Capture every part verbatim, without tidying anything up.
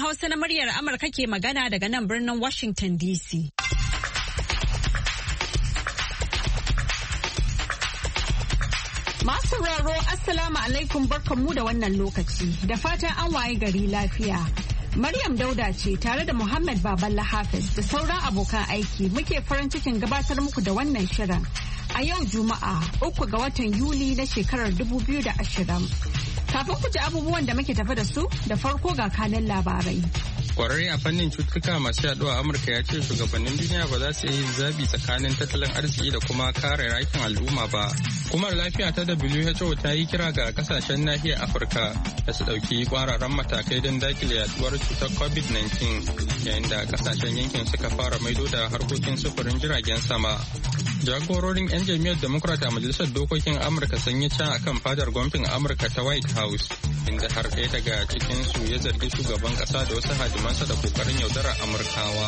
Hausa na muryar Amurka ke magana daga nan birnin Washington D C. Masu sauraro Assalamu alaikum barkanmu da wannan lokaci da fatan an waye gari lafiya. Maryam Dauda ce tare da Muhammad Baballa Hafiz da sauran abokan aiki muke farin cikin gabatar muku da wannan shirin a yau Juma'a uku ga watan Yuli na shekarar dubu biyu da ashirin. Kafin ku ji abubuwan da muke tafi da su da farko ga kanan labarai. Kwararre a fannin cututtuka masu yaduwa a Amurka ya ce shugabannin duniya ba za su yi zabi tsakanin tattalin arziki da kuma kare rayukan al'umma ba. Hukumar lafiya ta W H O ta yi kira ga kasashen nahiyar Afirka da su ɗauki kwararan matakai don dakile yaduwar cutar covid nineteen yayin da kasashen yankin suka fara maido da harkokin sufurin jiragen sama. Jagororin 'yan jam'iyyar Democrat a Majalisar Dokokin Amurka sun yi ca akan fadar gwamnatin Amurka ta White House, inda har ɗaya daga cikinsu ya zargi shugaban ƙasa da wasu hadimansa da kokarin yaudarar Amurkawa.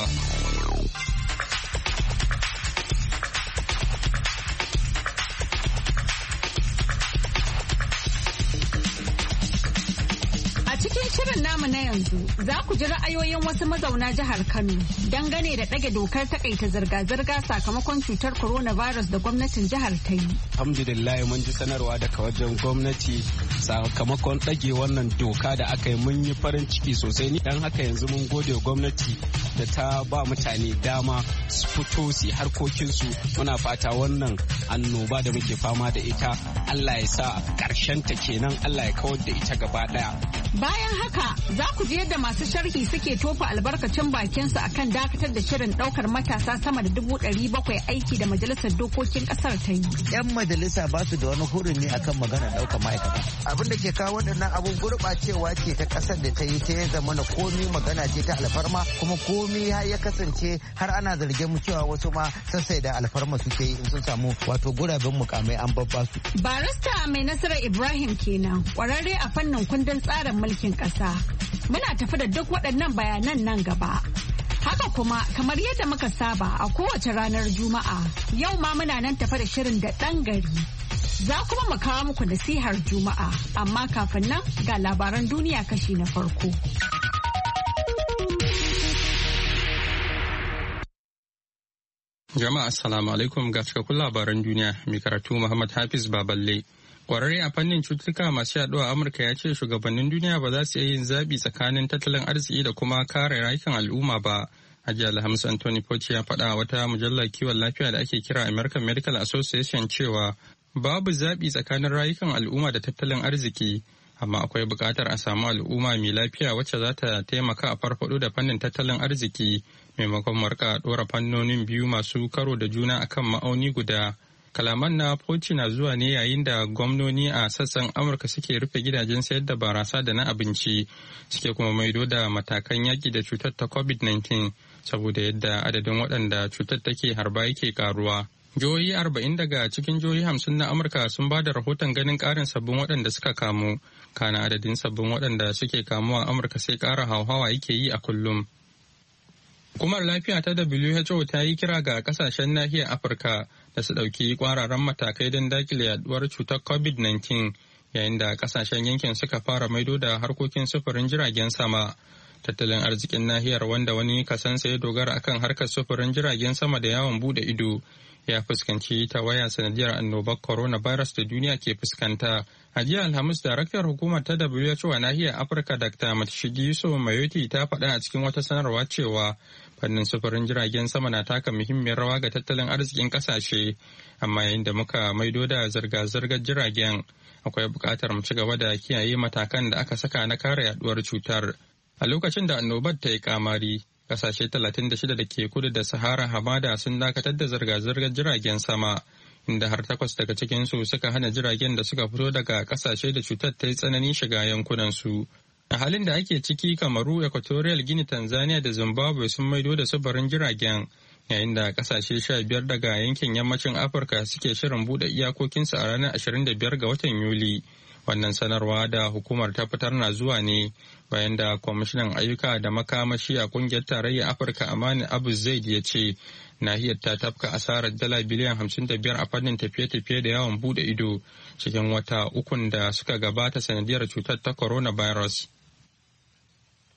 Shirin namu na yanzu za ku ji ra'ayoyin wasu mazauna jihar Kano dangane da ɗage dokar takaita zirga-zirga sakamakon cutar coronavirus da gwamnatin jihar ta yi. Alhamdulillah mun ji sanarwa daga wajen gwamnati sakamakon ɗage wannan doka da aka yi mun yi farin ciki sosai ni dan haka yanzu mun gode gwamnati da ta ba mutane dama su fito su harkokinsu. Muna fata wannan annoba da muke fama da ita Allah ya sa ƙarshen ta kenan, Allah ya kawar da ita gaba ɗaya. Bayan haka za ku ji yadda masu sharhi suke tofa albarkacin bakinsu akan dakatar da shirin daukar matasa sama da dubu ɗari bakwai aiki da majalisar dokokin kasar ta yi. Yan majalisa ba su da wani hurumi akan magana daukar ma'aikata. Abin da ke kawo waɗannan abun gurɓacewa ce ta ƙasar da ta yi ta ya zama na komi magana ce ta alfarma kuma komi ya kasance har ana zargin mu cewa wasu ma sassai da alfarma suke yi in sun samu wato guraben mukamai an babba su. Barista mai nasarar Ibrahim kenan kwararre a fannin kundin tsarin mulkin ƙasa. Muna tafi da duk waɗannan bayanan nan gaba. Haka kuma kamar yadda muka saba a kowace ranar Juma'a yau ma muna nan tafi da shirin da ɗan gari. Za kuma mu kawo muku nasihar Juma'a amma kafin nan ga labaran duniya kashi na farko. Jama'a assalamu alaikum ga cikakkun labaran duniya mai karatu Muhammad Hafiz Baballe. Kwararre a fannin cututtuka masu yaduwa a Amurka ya ce shugabannin duniya ba za su iya yin zabi tsakanin tattalin arziki da kuma kare rayukan al'umma ba. Hajiya Alhamis Anthony Fauci ya faɗa wata mujallar kiwon lafiya da ake kira American Medical Association cewa babu zabi tsakanin rayukan al'umma da tattalin arziki, amma akwai buƙatar a samu al'umma mai lafiya wacce za ta taimaka a farfaɗo da fannin tattalin arziki maimakon marka ɗora fannonin biyu masu karo da juna akan ma'auni guda. Kalaman na Fauci na zuwa ne yayin da gwamnoni a sassan Amurka suke rufe gidajen sayar da barasa da na abinci, suke kuma maido da matakan yaƙi da cutar ta covid nineteen saboda yadda adadin waɗanda cutar take harba yake karuwa. Jihohi arba'in daga cikin jihohi hamsin na Amurka sun ba da rahoton ganin ƙarin sabbin waɗanda suka kamu, kana adadin sabbin waɗanda suke kamuwa a Amurka sai ƙara hauhawa yake yi a kullum. Hukumar lafiya ta W H O ta yi kira ga kasashen nahiyar Afirka da su ɗauki kwararan matakai don dakile yaduwar cutar covid nineteen yayin da kasashen yankin suka fara maido da harkokin sufurin jiragen sama. Tattalin arzikin nahiyar wanda wani kasansa ya dogara akan harkar sufurin jiragen sama da yawon bude ido ya fuskanci tawaya sanadiyar annobar coronavirus da duniya ke fuskanta. A jiya Alhamis, daraktar hukumar ta W H O a nahiyar Afirka Dakta Matshidi Yusuf Mayoti ta faɗa a cikin wata sanarwa cewa fannin sufurin jiragen sama na taka muhimmiyar rawa ga tattalin arzikin ƙasashe, amma yayin da muka maido da zirga-zirgar jiragen akwai buƙatar mu ci gaba da kiyaye matakan da aka saka na kare yaduwar cutar. A lokacin da annobar ta yi kamari, kasashe talatin da shida da ke kudu da Sahara Hamada sun dakatar da zirga-zirgar jiragen sama, inda har takwas daga cikinsu suka hana jiragen da suka fito daga kasashe da cutar ta yi tsananin shiga yankunansu. A halin da ake ciki, Kamaru, Equatorial Guinea, Tanzania da Zimbabwe sun maido da sufurin jiragen, yayin da kasashe sha biyar daga yankin yammacin Afirka suke shirin buɗe iyakokinsu a ranar ashirin da biyar ga watan Yuli. Wannan sanarwa da hukumar ta fitar na zuwa ne bayan da kwamishinan ayyuka da makamashi a kungiyar tarayyar Afirka Amani Abu Zaid ya ce nahiyar ta tafka asarar dala biliyan hamsin da biyar a fannin tafiye-tafiye da yawon bude ido cikin wata ukun da suka gabata sanadiyar cutar ta coronavirus.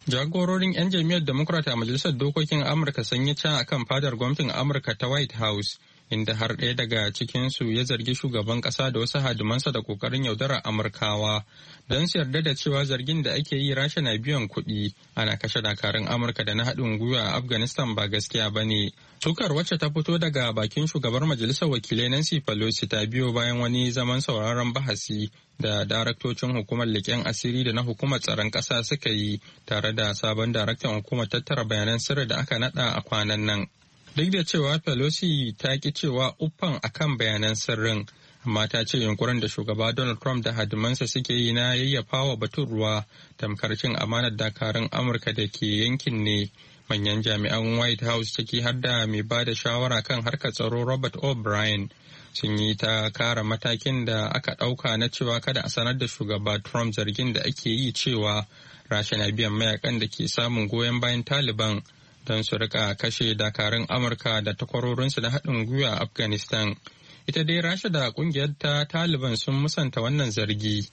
Jagororin 'yan jam'iyyar Democrat a Majalisar Dokokin Amurka sun yi ca akan fadar gwamnatin Amurka ta White House, inda har ɗaya daga cikinsu ya zargi shugaban ƙasa da wasu hadimansa da ƙoƙarin yaudarar Amurkawa don su yarda da cewa zargin da ake yi Rasha na biyan kuɗi ana kashe dakarun Amurka da na haɗin gwiwa a Afghanistan ba gaskiya ba ne. Sukar wacce ta fito daga bakin shugabar Majalisar Wakilai Nancy Pelosi ta biyo bayan wani zaman sauraron bahasi da daraktocin hukumar leƙen asiri da na hukumar tsaron ƙasa suka yi tare da sabon daraktan hukumar tattara bayanan sirri da aka naɗa a kwanan nan. Duk da cewa Pelosi ta ki cewa uffan akan bayanan sirrin, amma ta ce yunkurin da shugaba Donald Trump da hadimansa suke yi na yayyafa wa batun ruwa tamkar cin amanar dakarun Amurka da ke yankin ne. Manyan jami'an White House ciki har da mai ba da shawara kan harkar tsaro Robert O'Brien sun yi ta kara matakin da aka ɗauka na cewa kada a sanar da shugaba Trump zargin da ake yi cewa Rasha na biyan mayakan da ke samun goyon bayan Taliban don su rika kashe dakarun Amurka da takwarorinsu da haɗin gwiwa a Afghanistan. Ita dai Rasha da ƙungiyar ta Taliban sun musanta wannan zargi.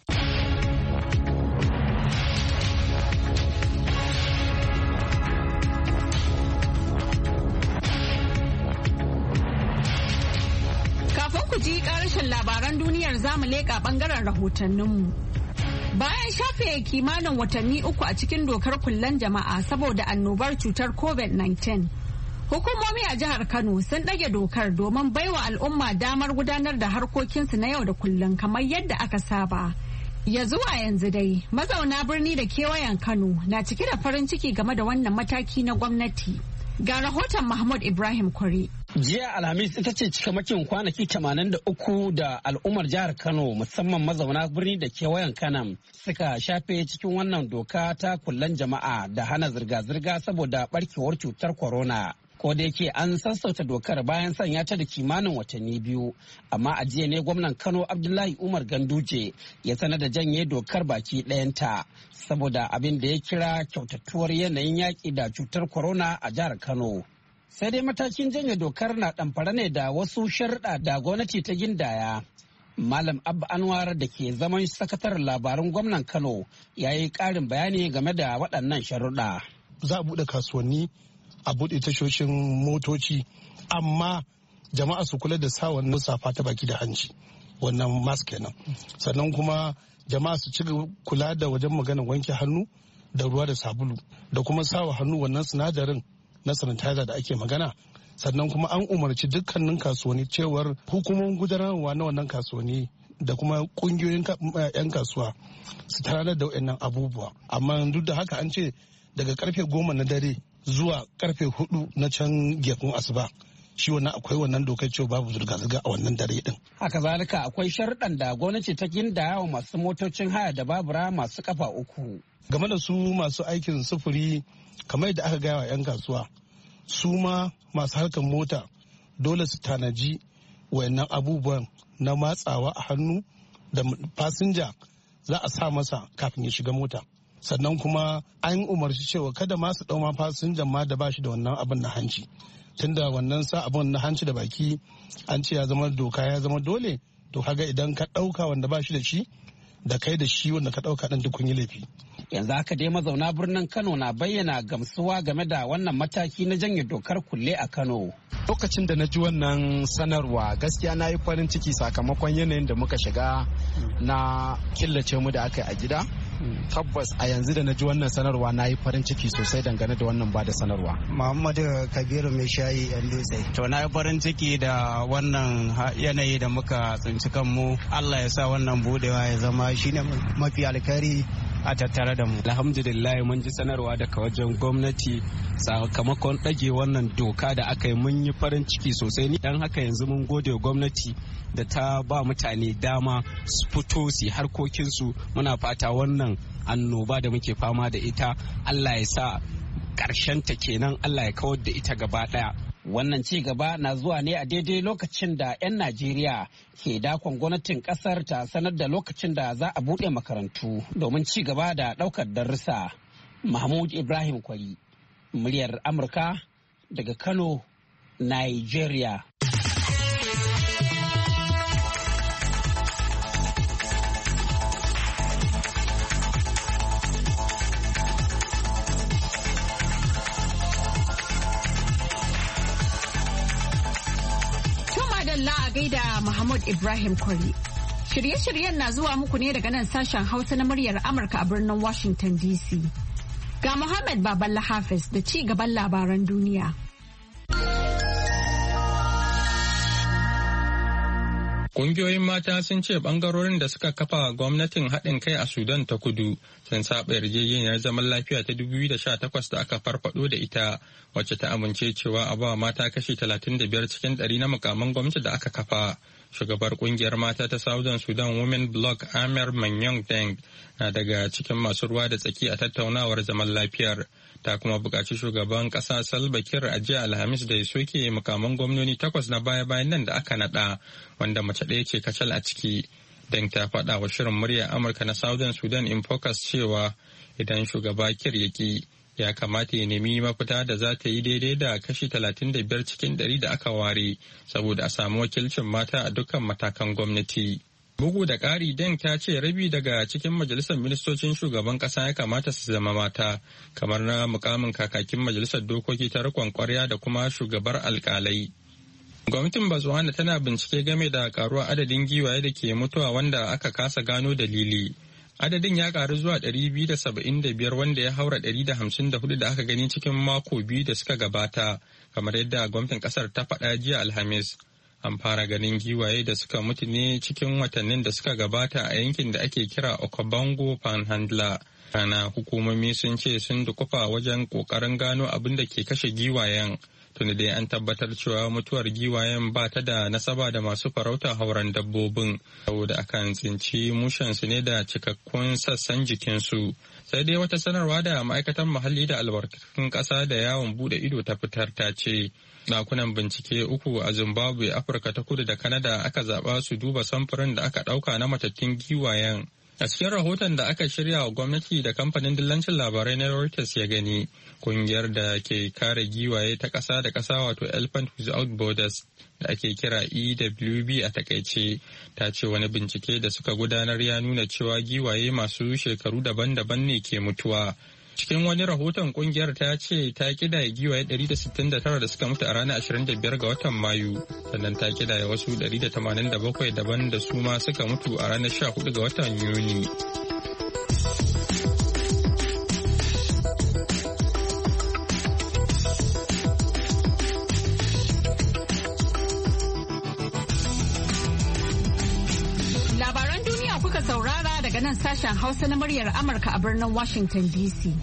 Kafin ku ji ƙarashin labaran duniyar zamu leƙa ɓangaren rahotanninmu. Bayan shafe kimanin watanni uku a cikin dokar kullen jama'a saboda annobar cutar covid nineteen, hukumomi a jihar Kano sun ɗage dokar domin baiwa al'umma damar gudanar da harkokinsu na yau da kullum kamar yadda aka saba. Ya zuwa yanzu dai, mazauna birni da kewayen Kano na cike da farin ciki game da wannan mataki na gwamnati. Ga rahoton Mahmud Ibrahim Kwari. Jiya Alhamis ita ce cikamakin kwanaki tamanin da uku da al'ummar jihar Kano musamman mazauna birni da kewayen Kanam suka shafe cikin wannan doka ta kullen jama'a da hana zirga-zirga saboda barkewar cutar corona. Ko da yake an sassauta dokar bayan sanya ta da kimanin watanni biyu, amma a jiya ne gwamnan Kano Abdullahi Umar Ganduje ya sanar da janye dokar baki ɗayanta saboda abin da ya kira kyautattuwar yanayin yaƙi da cutar corona a jihar Kano. Sai dai matakin janye dokar na ɗamfara ne da wasu sharuɗa da gwamnati ta gindaya. Malam Abba Anwar da ke zaman sakataren labarun gwamnan Kano ya yi ƙarin bayani game da waɗannan sharuɗa. Za a buɗe kasuwanni, a buɗe tashoshin motoci, amma jama'a su kula da sa wannan safa ta baki da hanci, wannan mask kenan. Sannan kuma jama'a su ci kula da wajen maganar wanke hannu da ruwa da sabulu da kuma sawa hannu wannan sinadarin na sanitizer da ake magana. Sannan kuma an umarci dukkanin kasuwanni cewar hukumomin gudanarwa na wannan kasuwanni da kuma kungiyoyin 'yan kasuwa su tarar da waɗannan abubuwa. Amma duk da haka an ce daga karfe goma na dare zuwa karfe hudu na can gefen asuba shi wannan akwai wannan dokar cewa babu zirga-zirga a wannan dare din. Haka zalika akwai sharuɗan da gwamnati ta gindaya wa masu motocin haya da babura masu kafa uku. Game da su masu aikin sufuri kamar yadda aka gaya wa 'yan kasuwa, su ma masu harkar mota dole su tanaji wayannan abubuwan na matsawa a hannu da fasinja za a sa masa kafin ya shiga mota. Sannan kuma an umarci cewa kada ma su ɗauma fasinjan ma da ba shi da wannan abin na hanci. Tunda wannan sa abin na hanci da baki an ce ya zama doka ya zama dole, to kaga idan ka ɗauka wanda ba shi da shi da kai da shi wanda ka ɗauka ɗan duk kun yi laifi. Yanzu haka dai mazauna birnin Kano na bayyana gamsuwa game da wannan mataki na janye dokar kulle a Kano. Lokacin da na ji wannan sanarwa gaskiya na yi farin ciki sakamakon yanayin da muka shiga na killace mu da aka yi a gida. Tabbas a yanzu da na ji wannan sanarwa na yi farin ciki sosai dangane da wannan ba da sanarwa. Muhammadu Kabiru mai shayi yan dutse. To na yi farin ciki da wannan yanayi da muka tsinci kanmu. Allah ya sa wannan budewa ya zama shine mafi alkhairi a tattare da mu. Alhamdulillah mun ji sanarwa daga wajen gwamnati sakamakon ɗage wannan doka da aka yi, mun yi farin ciki sosai. Ni dan haka yanzu mun gode wa gwamnati da ta ba mutane dama su fito su harkokinsu. Muna fata wannan annoba da muke fama da ita Allah ya sa ƙarshen ta kenan, Allah ya kawar da ita gaba ɗaya. Wannan ci gaba na zuwa ne a daidai lokacin da 'yan Najeriya ke dakon gwamnatin kasar ta sanar da lokacin da za a buɗe makarantu domin ci gaba da ɗaukar darussa. Mahmud Ibrahim Kwari, muryar Amurka daga Kano, Nigeria. Mahmud Ibrahim Kwari. Shirye-shiryen na zuwa muku ne daga nan sashen Hausa na muryar Amurka a birnin Washington D C. Ga Muhammad Baballa Hafiz da ci gaban labaran duniya. Ƙungiyoyin mata sun ce ɓangarorin da suka kafa gwamnatin haɗin kai a Sudan ta kudu sun saba yarjejeniyar zaman lafiya ta dubu biyu da sha takwas da aka farfado da ita, wacce ta amince cewa a ba mata kashi talatin da biyar cikin ɗari na mukaman gwamnati da aka kafa. Shugabar ƙungiyar mata ta Southern Sudan Women Bloc Amer Manyong Deng na daga cikin masu ruwa da tsaki a tattaunawar zaman lafiyar. Ta kuma buƙaci shugaban ƙasa Salva Kiir a jiya Alhamis da ya soke mukaman gwamnoni takwas na baya-bayan nan da aka naɗa, wanda mace ɗaya ce kacal a ciki. Deng ta faɗa wa shirin muryar Amurka na Southern Sudan in Focus cewa idan shugaba Kiir ya ki, ya kamata ya nemi mafita da za ta yi daidai da kashi talatin da biyar cikin ɗari da aka ware, saboda a samu wakilcin mata a dukkan matakan gwamnati. Bugu da ƙari, Deng ta ce rabi daga cikin majalisar ministocin shugaban ƙasa ya kamata su zama mata, kamar na mukamin kakakin majalisar dokoki ta riƙon ƙwarya da kuma shugabar alƙalai. Gwamnatin Botswana tana bincike game da ƙaruwar adadin giwaye da ke mutuwa wanda aka kasa gano dalili. Adadin ya ƙaru zuwa ɗari biyu da saba'in da biyar wanda ya haura ɗari da hamsin da hudu da aka gani cikin mako biyu da suka gabata, kamar yadda gwamnatin ƙasar ta faɗa jiya Alhamis. An fara ganin giwaye da suka mutu ne cikin watannin da suka gabata a yankin da ake kira Okavango Panhandle. Kana hukumomi sun ce sun dukufa wajen ƙoƙarin gano abin da ke kashe giwayen. Tuni dai an tabbatar cewa mutuwar giwayen ba ta da nasaba da masu farauta hauren dabbobin, saboda akan tsinci mushensu ne da cikakkun sassan jikinsu. Sai dai wata sanarwa da ma'aikatan muhalli da albarkatun ƙasa da yawon bude ido ta fitar ta ce ɗakunan bincike uku a Zimbabwe, Afirka ta kudu da Canada aka zaɓa su duba samfurin da aka ɗauka na matattun giwayen. A cikin rahoton da aka shirya wa gwamnati da kamfanin dillancin labarai na Reuters ya gani, kungiyar da ke kare giwaye ta ƙasa da ƙasa wato Elephant Without Borders da ake kira E W B a takaice, ta ce wani bincike da suka gudanar ya nuna cewa giwaye masu shekaru daban-daban ne ke mutuwa. Cikin wani rahoton kungiyar ta ce ta kidaya giwaye ɗari da sittin da tara da suka mutu a ranar ashirin da biyar ga watan Mayu, sannan ta kidaya wasu ɗari da tamanin da bakwai daban da su ma suka mutu a ranar sha hudu ga watan Yuni. Labaran duniya kuka saurara daga nan sashen Hausa na muryar Amurka a birnin Washington D C.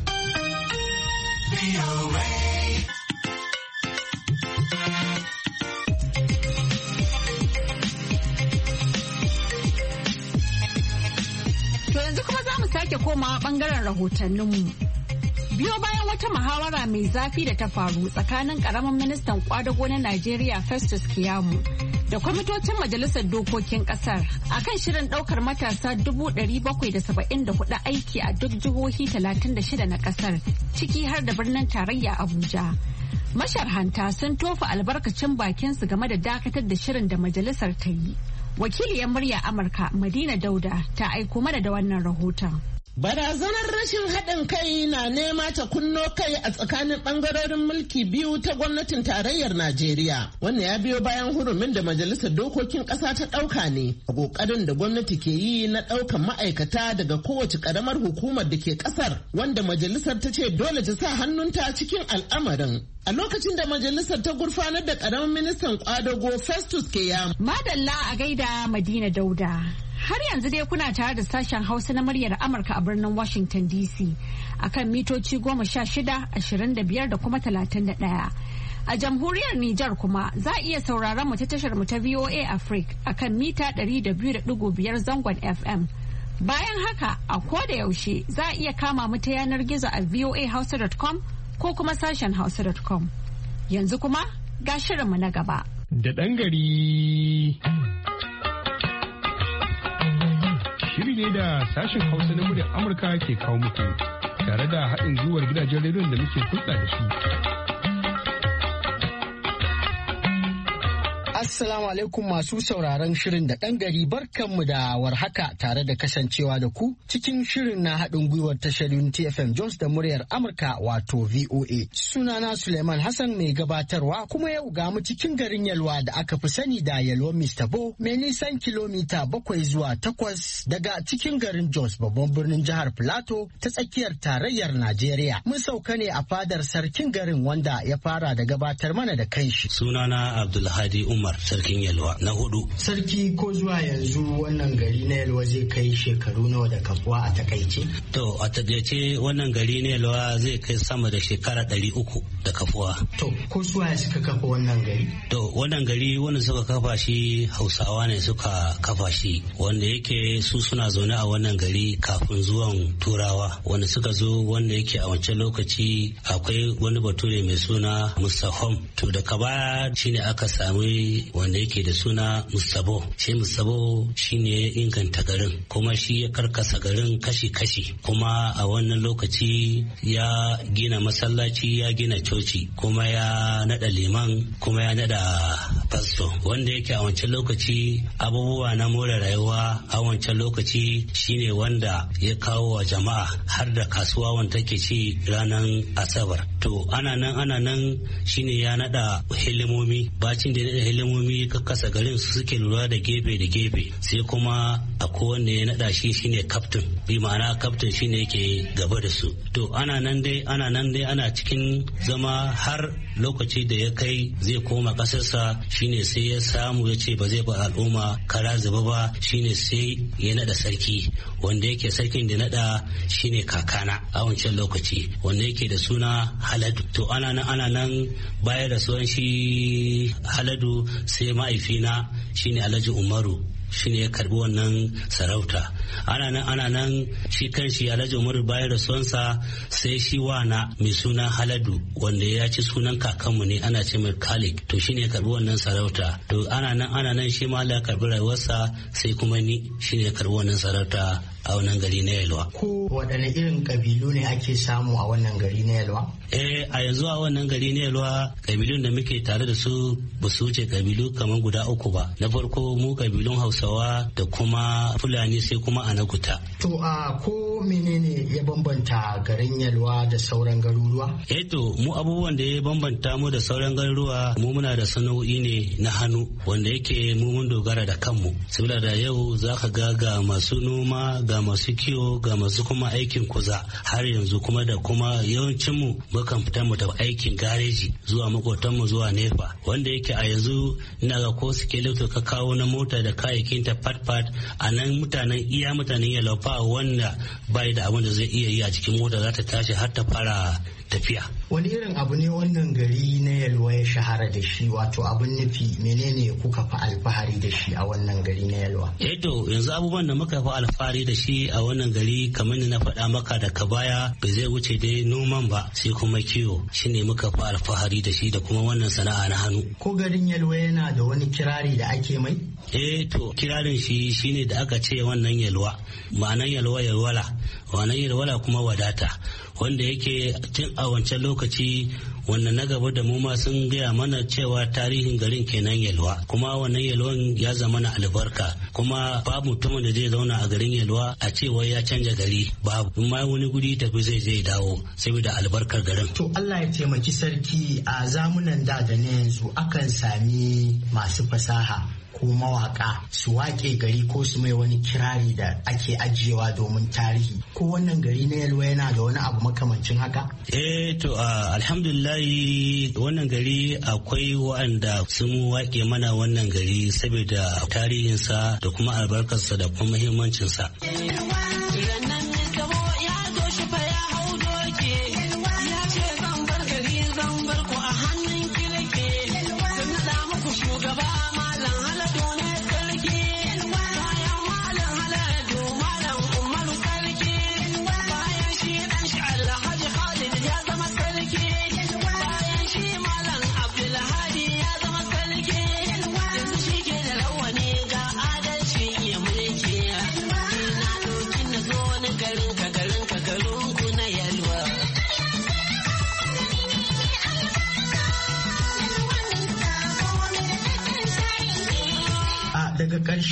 To yanzu kuma za mu sake komawa bangaren rahotanninmu. Biyo bayan wata muhawara mai zafi da ta faru tsakanin karamin ministan kwadago na Najeriya Festus Keyamo da kwamitocin majalisar dokokin kasar akan shirin daukar matasa dubu ɗari bakwai da saba'in da hudu aiki a duk jihohi talatin da shida na kasar, ciki har da birnin tarayya Abuja. Masharhanta sun tofa albarkacin bakinsu game da dakatar da shirin da majalisar ta yi. Wakiliyar murya Amurka Madina Dauda ta aiko mana da wannan rahoton. Barazanar rashin haɗin kai na nema ta kunno kai a tsakanin ɓangarorin mulki biyu ta gwamnatin tarayyar Najeriya. Wannan ya biyo bayan hurumin da Majalisar Dokokin Ƙasa ta ɗauka ne a ƙoƙarin da gwamnati ke yi na ɗaukan ma'aikata daga kowace ƙaramar hukumar da ke ƙasar, wanda majalisar ta ce dole ta sa hannunta cikin al'amarin. A lokacin da majalisar ta gurfanar da ƙaramin ministan ƙwadago Festus Keyamo. Madalla a gaida Madina Dauda. Har yanzu dai kuna tare da sashen Hausa na muryar Amurka a birnin Washington D C akan mitoci goma sha shida, ashirin da biyar da kuma talatin da ɗaya. A jamhuriyar Nijar kuma za a iya sauraron mu ta tashar mu ta V O A Africa akan mita ɗari da biyu da ɗigo biyar zangon F M. Bayan haka a koda yaushe za a iya kama mu ta yanar gizo a voa hausa dot com ko kuma sashen hausa dot com. Yanzu kuma ga shirinmu na gaba. Da ɗan gari. Shiri ne da sashen Hausa na muryar Amurka ke kawo muku tare da haɗin gwiwar gidajen rediyon da muke hulɗa da su. Assalamu alaikum masu sauraron shirin da ɗan gari barkanmu da warhaka tare da kasancewa da ku cikin shirin na haɗin gwiwar tashar Unity F M Jones da muryar Amurka wato V O A. Sunana Suleiman Hassan mai gabatarwa kuma yau ga mu cikin garin Yalwa da aka fi sani da Yalwa Mister Bo mai nisan kilomita bakwai zuwa takwas daga cikin garin Jos babban birnin jihar Plateau ta tsakiyar tarayyar Najeriya. Mun sauka ne a fadar sarkin garin wanda ya fara da gabatar mana da kanshi. Sunana Abdulhadi Umar sarkin Yalwa na hudu. Sarki ko zuwa yanzu wannan gari na Yalwa zai kai shekaru nawa da kafuwa a takaice? To a takaice wannan gari na Yalwa zai kai sama da shekara ɗari uku da kafuwa. To ko suwaye suka kafa wannan gari? To wannan gari wanda suka kafa shi Hausawa ne suka kafa shi wanda yake su suna zaune a wannan gari kafin zuwan Turawa wanda suka zo wanda yake a wancan lokaci akwai wani bature mai suna Mustahom. To daga baya shine aka sami wanda yake da suna Mustabo. Shi Mustabo shine ya inganta garin kuma shi ya karkasa garin kashi-kashi kuma a wannan lokaci ya gina masallaci ya gina coci kuma ya nada liman kuma ya nada fasto wanda yake a wancan lokaci abubuwa na more rayuwa a wancan lokaci shine wanda ya kawo wa jama'a har da kasuwa wanda take ci ranar Asabar. To ana nan ana nan shine ya nada hilimomi bacin da ya nada hilimomi kakkasa garin su suke lura da gefe da gefe sai kuma akwai wanda ya nada shi shine captain bi ma'ana captain shine yake gaba da su. To ana nan dai ana nan dai ana cikin zama har lokaci da ya kai zai koma kasarsa shine sai ya samu ya ce ba zai ba al'umma kara zuba ba shine sai ya nada sarki wanda yake sarkin da nada shine kakana a wancan lokaci wanda yake da suna Haladu. To ana nan ana nan baya da suwan shi Haladu sai ma'aifina shine Alhaji Umaru shine ya karbi wannan sarauta. Ana nan ana nan shi kanshi Alhaji Umaru bayar da sonsa sai shi wana mai suna Haladu wanda ya ci sunan kakanmu ne ana ce mai Kalik to shine ya karbi wannan sarauta. To ana nan ana nan shi ma Allah ya karbi rayuwarsa sai kuma ni shine ya karbi wannan sarauta a wannan gari na Yalwa. Ko waɗanne irin kabilu ne ake samu a wannan gari na Yalwa? Eh a yanzu a wannan gari na Yalwa kabilun da muke tare da su ba su wuce kabilu kamar guda uku ba. Na farko mu kabilun Hausawa da kuma Fulani sai kuma Anaguta. To a ko menene ya bambanta garin Yalwa da sauran garuruwa? Eh to mu abubuwan da ya bambanta mu da sauran garuruwa mu muna da sana'o'i ne na hannu wanda yake mu mun dogara da kanmu. Saboda da yau zaka ga ga masu noma ga masu kiwo ga masu kuma aikin kuza har yanzu kuma da kuma yawancin mu mukan fita mu tafi aikin gareji zuwa makotan mu zuwa nefa wanda yake a yanzu ina ga ko skeleto ka kawo na mota da kayayyakin ta pat pat a nan mutanen iya mutanen Yalwa wanda bai da abin da zai iya yi a cikin mota za ta tashi har ta fara tafiya. Wani irin abu ne wannan gari na Yalwa ya shahara da shi wato abun nufi menene kuka fi alfahari da shi a wannan gari na Yalwa? Eh to yanzu abubuwan da muka fi alfahari da shi a wannan gari kamar ni na faɗa maka da ka baya bai zai wuce dai noman ba sai kuma kiwo shine muka fi alfahari da shi da kuma wannan sana'a na hannu. Ko garin Yalwa yana da wani kirari da ake mai? Eh to kirarin shi shine da aka ce wannan Yalwa ma'anan Yalwa yalwala wannan yalwala kuma wadata wanda yake tun a wancan lokaci wannan na gaba da mu ma sun gaya mana cewa tarihin garin kenan Yalwa kuma wannan Yalwan ya zama na albarka kuma babu mutumin da zai zauna a garin Yalwa a cewa ya canja gari babu in ma wani guri tafi zai zai dawo saboda albarkar garin. To Allah ya taimaki sarki a zamunan da da na yanzu akan sami masu fasaha ko mawaka su wake gari ko su mai wani kirari da ake ajiyewa domin tarihi ko wannan gari na Yalwa yana da wani abu makamancin haka? Eh to uh, alhamdulillahi wannan gari akwai wa'anda sun wake mana wannan gari saboda tarihinsa da kuma albarkarsa da kuma muhimmancinsa.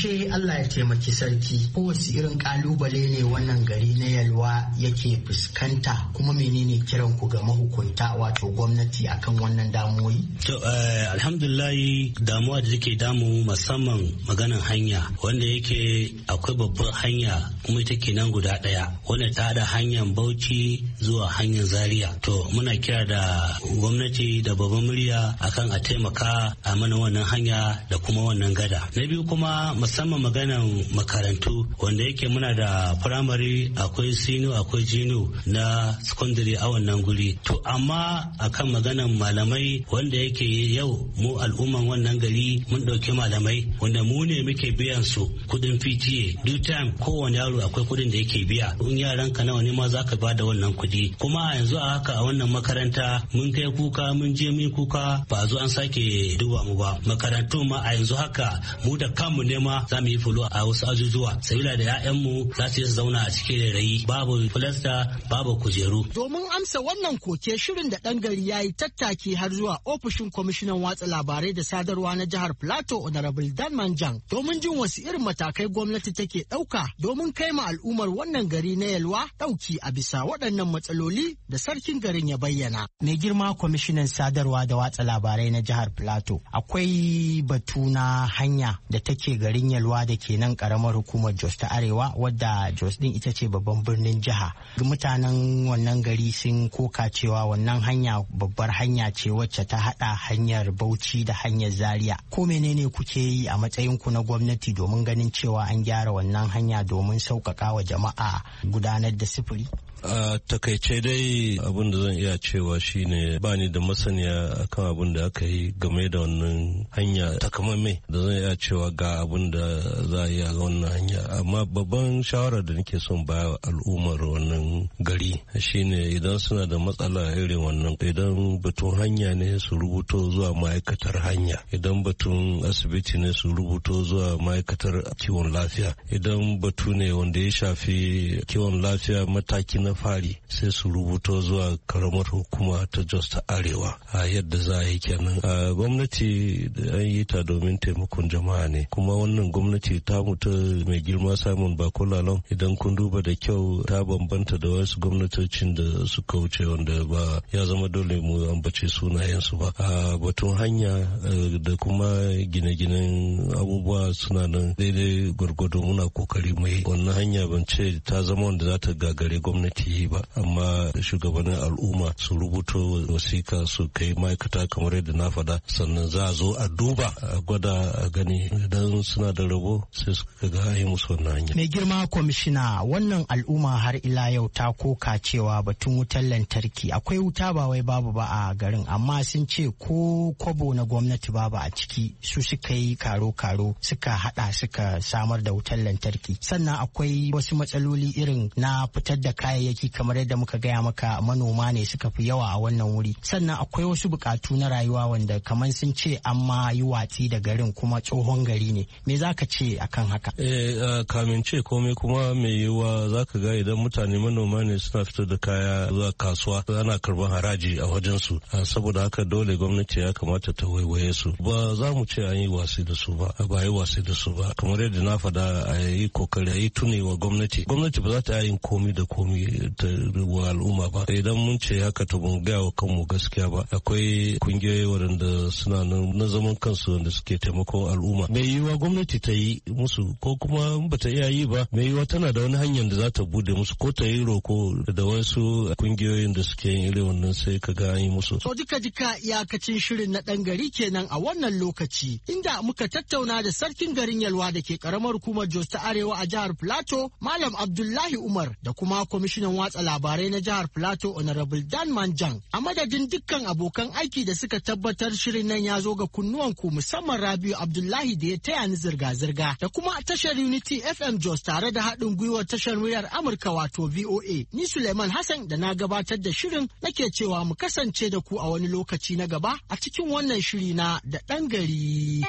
ƙarshe Allah ya taimaki sarki, kowace irin ƙalubale ne wannan gari na Yalwa yake fuskanta, kuma menene kiran ku ga mahukunta wato gwamnati akan wannan damuwoyi? To uh, alhamdulillahi damuwa da take damu musamman maganan hanya wanda yake akwai babbar hanya kuma take nan guda ɗaya wanda ta hada hanyar Bauchi zuwa hanyar Zaria. To muna kira da gwamnati da babban murya akan a taimaka a mana wannan hanya da kuma wannan gada. Na biyu kuma musamman maganan makarantu wanda yake muna da firamare, akwai sino, akwai jino na secondary a wannan guri. To amma akan maganan malamai wanda yake yau mu al'umman wannan gari mun ɗauki malamai wanda mu ne muke biyan su kuɗin P T A. Duk time kowane yaro akwai kuɗin da yake biya. In yaran ka nawa ne ma za ka ba da wannan kuɗi. Kuma yanzu a haka a wannan makaranta mun kai kuka mun je mun kuka ba a zo an sake duba mu ba. Makarantu ma a yanzu haka mu da kanmu ne ma za mu yi fulo a wasu ajujuwa sabila da 'ya'yanmu za su zauna a cikin rayi babu filasta babu kujeru. Domin amsa wannan koke shirin da ɗan gari ya yi tattaki har zuwa ofishin kwamishinan watsa labarai da sadarwa na jihar Plateau Honorable Dan Manjang domin jin wasu irin matakai gwamnati take ɗauka domin kai ma al'ummar wannan gari na Yalwa ɗauki a bisa waɗannan matsaloli da sarkin garin ya bayyana. Mai girma kwamishinan sadarwa da watsa labarai na jihar Plateau, akwai batu na hanya da take garin Yalwa da ke nan karamar hukumar Jos ta Arewa wadda Jos din ita ce babban birnin jiha. Mutanen wannan gari sun koka cewa wannan hanya babbar hanya ce wacce ta hada hanyar Bauchi da hanyar Zaria. Ko menene kuke yi a matsayin ku na gwamnati domin ganin cewa an gyara wannan hanya domin sauƙaƙa wa jama'a gudanar da sufuri? a takaice dai abin da zan iya cewa shine ba ni da masaniya akan abin da aka yi game da wannan hanya takamaimai da zan iya cewa ga abin da za a yi a wannan hanya, amma babban shawarar da nake son ba al'ummar wannan gari shine idan suna da matsala irin wannan, idan batun hanya ne su rubuto zuwa ma'aikatar hanya, idan batun asibiti ne su rubuto zuwa ma'aikatar kiwon lafiya, idan batu ne wanda ya shafi kiwon lafiya mataki na fari sai su rubuto zuwa karamar hukuma ta Jos ta Arewa. A yadda za a yi kenan, a gwamnati an yi ta domin taimakon jama'a ne, kuma wannan gwamnati ta mutu mai girma Simon Bakolalon idan kun duba da kyau ta bambanta da wasu gwamnatocin da suka wuce wanda ba ya zama dole mu ambace sunayensu ba. A batun hanya da kuma gine-ginen abubuwa suna nan daidai gwargwado, muna kokari mai wannan hanya ban ce ta zama wanda za ta gagare gwamnati yi ba, amma shugabannin al'umma su rubuto wasika su kai ma'aikata kamar yadda na faɗa, sannan za a zo a duba a gwada a gani idan suna da rabo sai suka ga yi musu wannan hanya. Mai girma kwamishina, wannan al'umma har ila yau ta koka cewa batun wutar lantarki akwai wuta ba wai babu ba a garin, amma sun ce ko kwabo na gwamnati babu a ciki, su suka yi karo-karo suka hada suka samar da wutar lantarki. Sannan akwai wasu matsaloli irin na fitar da kayayyaki kamar yadda muka gaya maka, manoma ne suka fi yawa a wannan wuri. Sannan akwai wasu bukatu na rayuwa wanda kamar sun ce an ma yi watsi da garin kuma tsohon gari ne. Me za ka ce akan haka? Eh, kamin ce komai kuma mai yiwuwa za ka ga idan mutane manoma ne suna fitar da kaya zuwa kasuwa ana karban haraji a wajensu, saboda haka dole gwamnati ya kamata ta waiwaye su. Ba za mu ce an yi wasi da su ba, ba yi wasi da su ba. Kamar yadda na faɗa, a yi kokari a yi tuni wa gwamnati. Gwamnati ba za ta yin komi da komi ta wa al'umma ba. Idan mun ce haka to mun gaya wa kanmu gaskiya ba. Akwai kungiyoyi waɗanda suna nan na zaman kansu wanda suke taimakon al'umma. Mai yiwuwa gwamnati ta yi musu, ko kuma ba ta iya yi ba, mai yiwuwa tana da wani hanyar da za ta bude musu, ko ta yi roko da wasu kungiyoyin da suke yin irin wannan sai ka ga an yi musu. So duka duka iyakacin shirin na ɗan gari kenan a wannan lokaci, inda muka tattauna da sarkin garin Yalwa da ke karamar hukumar Jos ta Arewa a jihar Plateau, Malam Abdullahi Umar, da kuma kwamishinan watsa labarai na jihar Plateau Honorable Dan Manjang. A madadin dukkan abokan aiki da suka tabbatar shirin nan ya zo ga kunnuwanku, musamman Rabiu Abdullahi da ya taya ni zirga-zirga, da kuma tashar Unity F M Jos tare da haɗin gwiwar tashar muryar Amurka wato V O A. Ni Suleiman Hassan da na gabatar da shirin nake cewa mu kasance da ku a wani lokaci na gaba a cikin wannan shiri na da ɗan gari.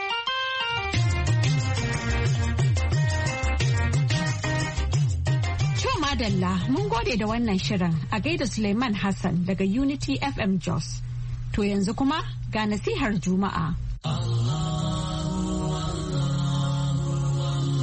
Madalla, mun gode da wannan shirin a gaida Suleiman Hassan daga Unity F M Jos. To yanzu kuma ga nasihar Juma'a.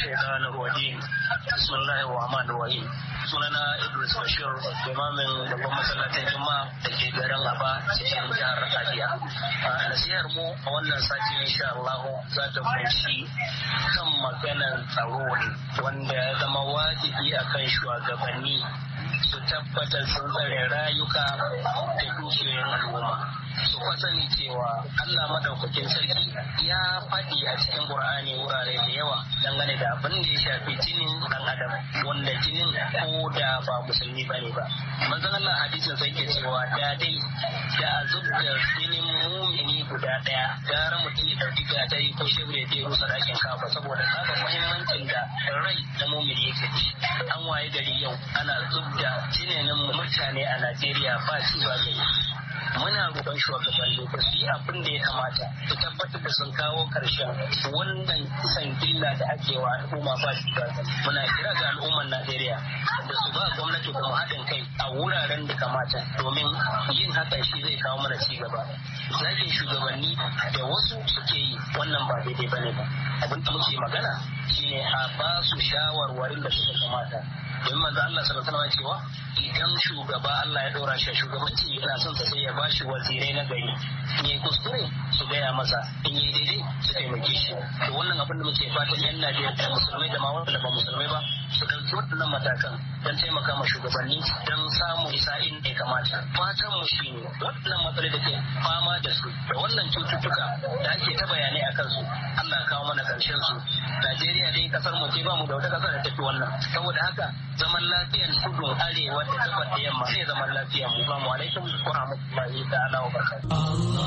الشيطان الرجيم بسم الله الرحمن الرحيم sunana Idris Bashir limamin babban masallacin Juma'a da ke garin Aba cikin jihar Abia. Nasihar mu a wannan sati insha Allah za ta kunshi kan maganar tsaro ne wanda ya zama wajibi akan shugabanni su tabbatar sun tsare rayuka da dukiyoyin al'umma. Su sani cewa Allah madaukakin sarki ya faɗi a cikin Qur'ani wurare da yawa dangane da abin da ya shafi jinin ɗan adam wanda jinin ko da ba musulmi bane ba. Manzon Allah hadisin sai ke cewa da dai da zubda jinin mumini guda ɗaya gara mutum ya ɗauki gatari ko shebur ya je rusa ɗakin kafa saboda saba muhimmancin da rai na mumini yake ci. An waye gari yau ana zubda jinin mutane a Najeriya ba shi ba gari. Muna roƙon shugabanni ba su yi abin da ya kamata su tabbatar da sun kawo ƙarshen wannan kisan gilla da ake wa al'umma ba su ba. Muna kira ga al'ummar Najeriya da su ba gwamnati kuma haɗin kai a wuraren da kamata domin yin hakan shi zai kawo mana ci gaba. Zagin shugabanni da wasu suke yi wannan ba daidai bane ba. Abin da muke magana shine a ba su shawarwarin da suka kamata. Domin manzo Allah sallallahu alaihi wasallam cewa idan shugaba Allah ya dora shi shugabanci yana son sa sai ya bashi wazirai na gari. In yi kuskure su gaya masa, in yi daidai su taimake shi. To wannan abin da muke fatan yan Najeriya da musulmai da ma wanda ba musulmai ba su ɗauki waɗannan matakan don taimaka ma shugabanni don samun isa in ya kamata. Fatan mu shine waɗannan matsaloli da ke fama da su da wannan cututtuka da ake ta bayanai a kansu Allah ya kawo mana ƙarshen su. Najeriya dai kasar mu ce ba mu da wata ƙasa da tafi wannan. Saboda haka zaman lafiyar kudu arewa da gabar da yamma sai zaman lafiyar mu. Assalamu alaikum wa rahmatullahi ta'ala wa barakatuh.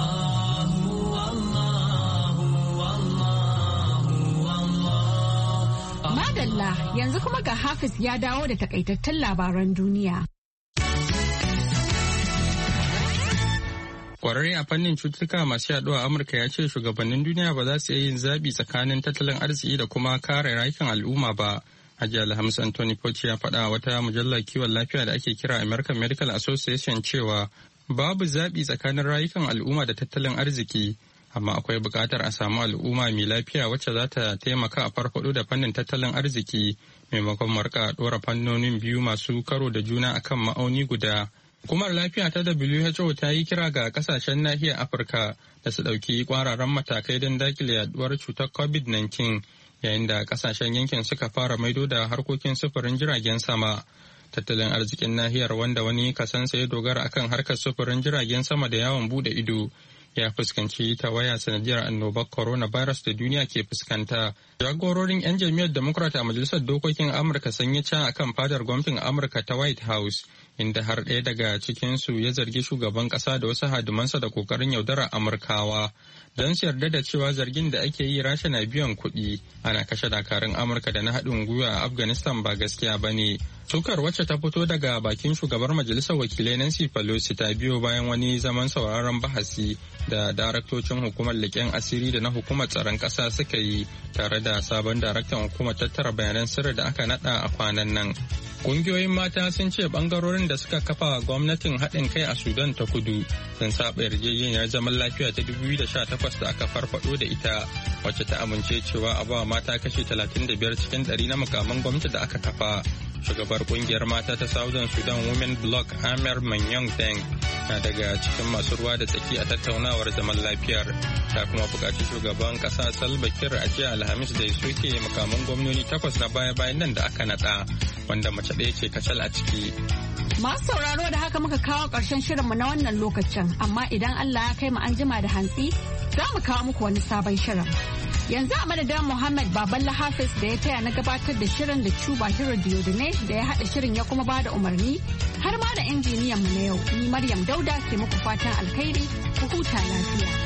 Madalla yanzu kuma ga Hafiz ya dawo da takaitattun labaran duniya. Kwararre a fannin cututtuka masu yaduwa a Amurka ya ce shugabannin duniya ba za su iya yin zaɓi tsakanin tattalin arziki da kuma kare rayukan al'umma ba. Hajiya Alhamis Anthony Fauci ya faɗa wata mujallar kiwon lafiya da ake kira American Medical Association cewa babu zaɓi tsakanin rayukan al'umma da tattalin arziki, amma akwai buƙatar a samu al'umma mai lafiya wacce za ta taimaka a farfaɗo da fannin tattalin arziki maimakon marka ɗora fannonin biyu masu karo da juna akan ma'auni guda. Hukumar lafiya ta W H O ta yi kira ga kasashen nahiyar Afirka da su ɗauki ƙwararan matakai don dakile yaduwar cutar COVID nineteen yayin da kasashen yankin suka fara maido da harkokin sufurin jiragen sama. Tattalin arzikin nahiyar wanda wani kasansa ya dogara akan harkar sufurin jiragen sama da yawon bude ido ya fuskanci tawaya sanadiyar annobar coronavirus da duniya ke fuskanta. Jagororin 'yan jam'iyyar Democrat a Majalisar Dokokin Amurka sun yi ca akan fadar gwamnatin Amurka ta White House, inda har ɗaya daga cikinsu ya zargi shugaban ƙasa da wasu hadimansa da ƙoƙarin yaudarar Amurkawa don su yarda da cewa zargin da ake yi Rasha na biyan kuɗi ana kashe dakarun Amurka da na haɗin gwiwa a Afghanistan ba gaskiya ba ne. Sukar wacce ta fito daga bakin shugabar Majalisar Wakilai Nancy Pelosi ta biyo bayan wani zaman sauraron bahasi da daraktocin hukumar leƙen asiri da na hukumar tsaron ƙasa suka yi tare da sabon daraktan hukumar tattara bayanan sirri da aka naɗa a kwanan nan. Ƙungiyoyin mata sun ce ɓangarorin da suka kafa gwamnatin haɗin kai a Sudan ta kudu sun saba yarjejeniyar zaman lafiya ta dubu biyu da sha takwas da aka farfaɗo da ita wacce ta amince cewa a ba mata kashi talatin da biyar cikin ɗari na mukaman gwamnati da aka kafa. Shugabar kungiyar mata ta Southern Sudan Women Bloc Amer Manyong Deng na daga cikin masu ruwa da tsaki a tattaunawar zaman lafiyar. Ta kuma buƙaci shugaban ƙasa Salva Kiir a jiya Alhamis da ya soke mukaman gwamnoni takwas na baya-bayan nan da aka naɗa, wanda mace ɗaya ce kacal a ciki. Masu sauraro da haka muka kawo ƙarshen shirinmu na wannan lokacin, amma idan Allah ya kai mu an jima da hantsi za mu kawo muku wani sabon shirin. Yanzu a madadin Muhammad Baballa Hafiz da ya taya na gabatar da shirin da Cuba Hiro Diodune da ya haɗa shirin ya kuma bada umarni har ma da injiniyan mu na yau ni Maryam Dauda ke muku fatan alkhairi ku huta lafiya.